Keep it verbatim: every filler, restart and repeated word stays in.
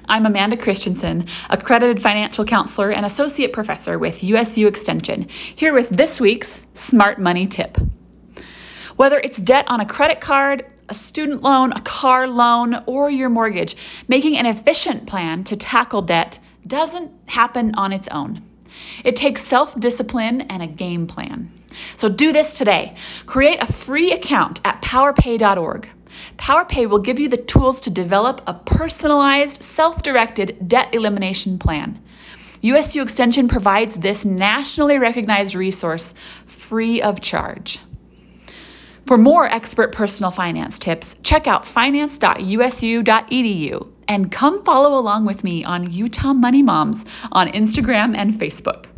I'm Amanda Christensen, accredited financial counselor and associate professor with U S U Extension, here with this week's Smart Money Tip. Whether it's debt on a credit card, a student loan, a car loan, or your mortgage, making an efficient plan to tackle debt doesn't happen on its own. It takes self-discipline and a game plan. So do this today. Create a free account at powerpay dot org. PowerPay will give you the tools to develop a personalized, self-directed debt elimination plan. U S U Extension provides this nationally recognized resource free of charge. For more expert personal finance tips, check out finance dot U S U dot E D U and come follow along with me on Utah Money Moms on Instagram and Facebook.